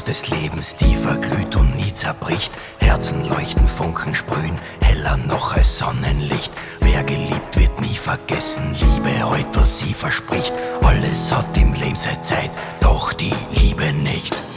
des Lebens, die verglüht und nie zerbricht. Herzen leuchten, Funken sprühen, heller noch als Sonnenlicht. Wer geliebt wird nie vergessen, Liebe heut, was sie verspricht. Alles hat im Leben seine Zeit, doch die Liebe nicht.